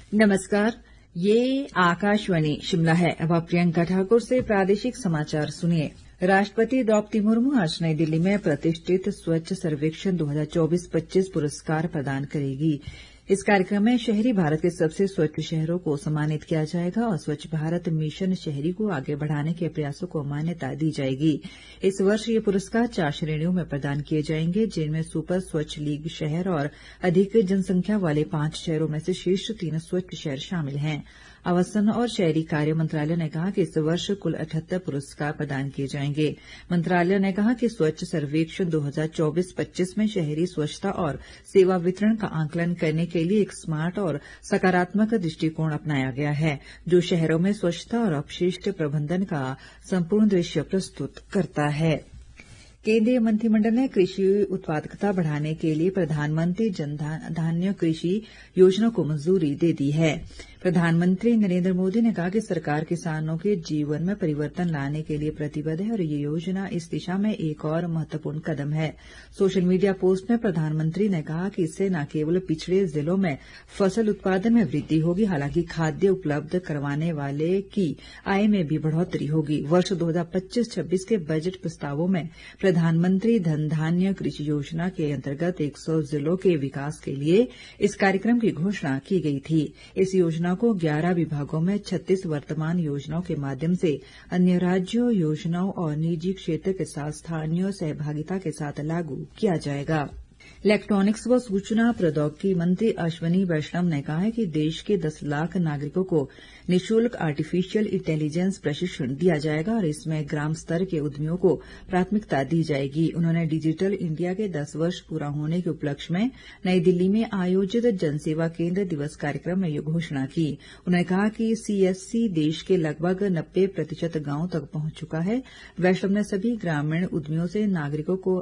नमस्कार, ये आकाशवाणी शिमला है। अब आप प्रियंका ठाकुर से प्रादेशिक समाचार सुनिए। राष्ट्रपति द्रौपदी मुर्मू आज नई दिल्ली में प्रतिष्ठित स्वच्छ सर्वेक्षण 2024-25 पुरस्कार प्रदान करेगी। इस कार्यक्रम में शहरी भारत के सबसे स्वच्छ शहरों को सम्मानित किया जाएगा और स्वच्छ भारत मिशन शहरी को आगे बढ़ाने के प्रयासों को मान्यता दी जाएगी। इस वर्ष ये पुरस्कार 4 श्रेणियों में प्रदान किए जाएंगे, जिनमें सुपर स्वच्छ लीग शहर और अधिक जनसंख्या वाले 5 शहरों में से शीर्ष 3 स्वच्छ शहर शामिल हैं। आवासन और शहरी कार्य मंत्रालय ने कहा कि इस वर्ष कुल 78 पुरस्कार प्रदान किए जाएंगे। मंत्रालय ने कहा कि स्वच्छ सर्वेक्षण 2024-25 में शहरी स्वच्छता और सेवा वितरण का आंकलन करने के लिए एक स्मार्ट और सकारात्मक दृष्टिकोण अपनाया गया है, जो शहरों में स्वच्छता और अपशिष्ट प्रबंधन का संपूर्ण दृश्य प्रस्तुत करता है। केंद्रीय मंत्रिमंडल ने कृषि उत्पादकता बढ़ाने के लिए प्रधानमंत्री जन धान्य कृषि योजना को मंजूरी दे दी है। प्रधानमंत्री नरेंद्र मोदी ने कहा कि सरकार किसानों के जीवन में परिवर्तन लाने के लिए प्रतिबद्ध है और ये योजना इस दिशा में एक और महत्वपूर्ण कदम है। सोशल मीडिया पोस्ट में प्रधानमंत्री ने कहा कि इससे न केवल पिछड़े जिलों में फसल उत्पादन में वृद्धि होगी, हालांकि खाद्य उपलब्ध करवाने वाले की आय में भी बढ़ोतरी होगी। वर्ष 2025-26 के बजट प्रस्तावों में प्रधानमंत्री धन धान्य कृषि योजना के अंतर्गत 100 जिलों के विकास के लिए इस कार्यक्रम की घोषणा की गई थी। इस योजना को 11 विभागों में 36 वर्तमान योजनाओं के माध्यम से अन्य राज्यों, योजनाओं और निजी क्षेत्र के साथ स्थानीय सहभागिता के साथ लागू किया जाएगा। इलेक्ट्रॉनिक्स व सूचना प्रौद्योगिकी मंत्री अश्विनी वैष्णव ने कहा है कि देश के 10 लाख नागरिकों को निःशुल्क आर्टिफिशियल इंटेलिजेंस प्रशिक्षण दिया जाएगा और इसमें ग्राम स्तर के उद्यमियों को प्राथमिकता दी जाएगी। उन्होंने डिजिटल इंडिया के 10 वर्ष पूरा होने के उपलक्ष्य में नई दिल्ली में आयोजित जनसेवा केंद्र दिवस कार्यक्रम में ये घोषणा की। उन्होंने कहा कि सीएससी देश के लगभग 90% गांवों तक पहुंच चुका है। वैष्णव ने सभी ग्रामीण उद्यमियों से नागरिकों को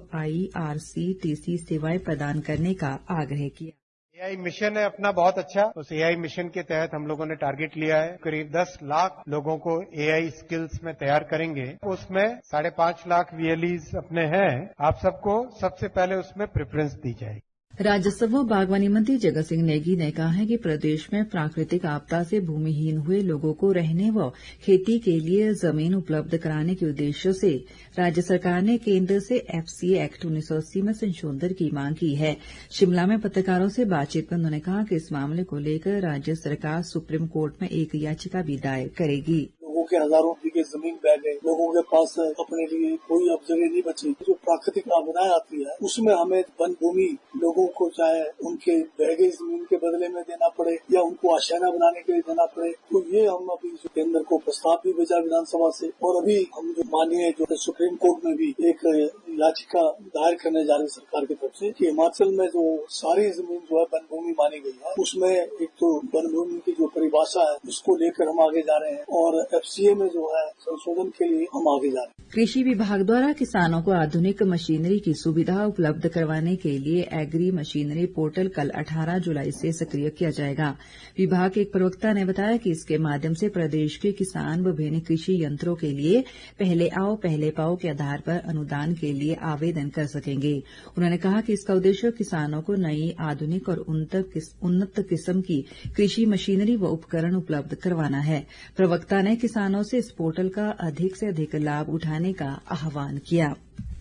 IRCTC सेवाएं प्रदान करने का आग्रह किया। एआई मिशन है अपना बहुत अच्छा। उस एआई मिशन के तहत हम लोगों ने टारगेट लिया है, करीब 10 लाख लोगों को एआई स्किल्स में तैयार करेंगे। उसमें 5.5 लाख VLEs अपने हैं। आप सबको सबसे पहले उसमें प्रेफरेंस दी जाएगी। राजस्व व बागवानी मंत्री जगत सिंह नेगी ने कहा है कि प्रदेश में प्राकृतिक आपदा से भूमिहीन हुए लोगों को रहने व खेती के लिए जमीन उपलब्ध कराने के उद्देश्य से राज्य सरकार ने केंद्र से FCA एक्ट 1980 में संशोधन की मांग की है। शिमला में पत्रकारों से बातचीत में उन्होंने कहा कि इस मामले को लेकर राज्य सरकार सुप्रीम कोर्ट में एक याचिका भी दायर करेगी। लोगों के हजारों बीघे जमीन बह गए, लोगों के पास अपने लिए कोई अब जगह नहीं बची। जो प्राकृतिक आपदाएं आती है उसमें हमें वन भूमि लोगों को चाहे उनके बह गई जमीन के बदले में देना पड़े या उनको आशियाना बनाने के लिए देना पड़े, तो ये हम अभी केंद्र को प्रस्ताव भी भेजा विधानसभा से और अभी हम जो माननीय जो सुप्रीम कोर्ट में भी एक याचिका दायर करने जा रही सरकार की तरफ से कि हिमाचल में जो सारी जमीन जो है वन भूमि मानी गई है उसमें एक तो वन भूमि की जो परिभाषा है उसको लेकर हम आगे जा रहे हैं और FCA में जो है संशोधन के लिए हम आगे जा रहे हैं। कृषि विभाग द्वारा किसानों को आधुनिक मशीनरी की सुविधा उपलब्ध करवाने के लिए एग्री मशीनरी पोर्टल कल 18 जुलाई से सक्रिय किया जाएगा। विभाग के एक प्रवक्ता ने बताया कि इसके माध्यम से प्रदेश के किसान विभिन्न कृषि यंत्रों के लिए पहले आओ पहले पाओ के आधार पर अनुदान के लिए आवेदन कर सकेंगे। उन्होंने कहा कि इसका उद्देश्य किसानों को नई आधुनिक और उन्नत किस्म की कृषि मशीनरी व उपकरण उपलब्ध करवाना है। प्रवक्ता ने किसानों से इस पोर्टल का अधिक से अधिक लाभ उठाने का आह्वान किया।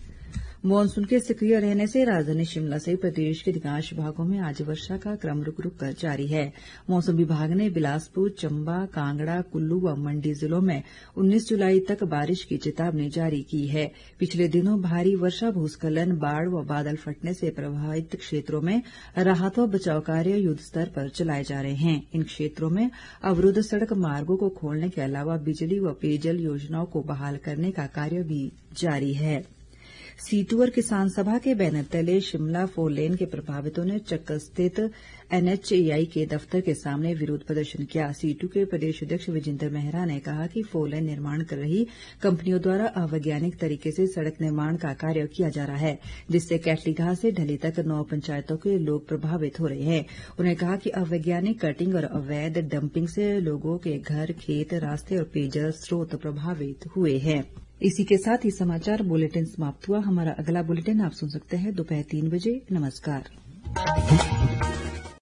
मानसून के सक्रिय रहने से राजधानी शिमला सहित प्रदेश के अधिकांश भागों में आज वर्षा का क्रम रुक रुक कर जारी है। मौसम विभाग ने बिलासपुर, चंबा, कांगड़ा, कुल्लू व मंडी जिलों में 19 जुलाई तक बारिश की चेतावनी जारी की है। पिछले दिनों भारी वर्षा, भूस्खलन, बाढ़ व बादल फटने से प्रभावित क्षेत्रों में राहत व बचाव कार्य युद्ध स्तर पर चलाए जा रहे हैं। इन क्षेत्रों में अवरुद्ध सड़क मार्गों को खोलने के अलावा बिजली व पेयजल योजनाओं को बहाल करने का कार्य भी जारी है। सीटू और किसान सभा के बैनर तले शिमला 4 लेन के प्रभावितों ने चक्कर स्थित NHAI के दफ्तर के सामने विरोध प्रदर्शन किया। सीटू के प्रदेश अध्यक्ष विजेंद्र मेहरा ने कहा कि 4 लेन निर्माण कर रही कंपनियों द्वारा अवैज्ञानिक तरीके से सड़क निर्माण का कार्य किया जा रहा है, जिससे कैटलीघाट से ढली तक 9 पंचायतों के लोग प्रभावित हो रहे हैं। उन्होंने कहा कि अवैज्ञानिक कटिंग और अवैध डंपिंग से लोगों के घर, खेत, रास्ते और पेयजल स्रोत प्रभावित हुए हैं। इसी के साथ ही समाचार बुलेटिन समाप्त हुआ। हमारा अगला बुलेटिन आप सुन सकते हैं दोपहर 3 बजे। नमस्कार।